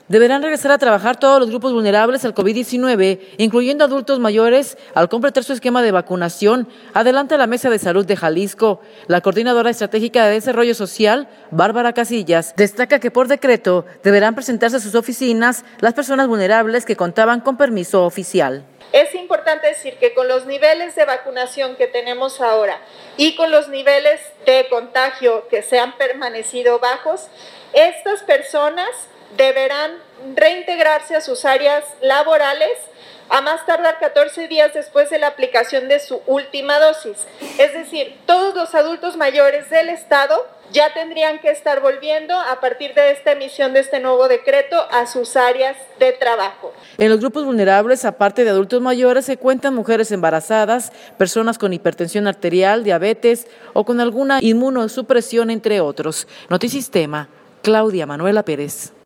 Deberán regresar a trabajar todos los grupos vulnerables al COVID-19, incluyendo adultos mayores, al completar su esquema de vacunación, adelanta la Mesa de Salud de Jalisco. La Coordinadora Estratégica de Desarrollo Social, Bárbara Casillas, destaca que por decreto deberán presentarse a sus oficinas las personas vulnerables que contaban con permiso oficial. Es importante decir que con los niveles de vacunación que tenemos ahora y con los niveles de contagio que se han permanecido bajos, estas personas deberán reintegrarse a sus áreas laborales a más tardar 14 días después de la aplicación de su última dosis. Es decir, todos los adultos mayores del estado ya tendrían que estar volviendo a partir de esta emisión de este nuevo decreto a sus áreas de trabajo. En los grupos vulnerables, aparte de adultos mayores, se cuentan mujeres embarazadas, personas con hipertensión arterial, diabetes o con alguna inmunosupresión, entre otros. Notisistema, Claudia Manuela Pérez.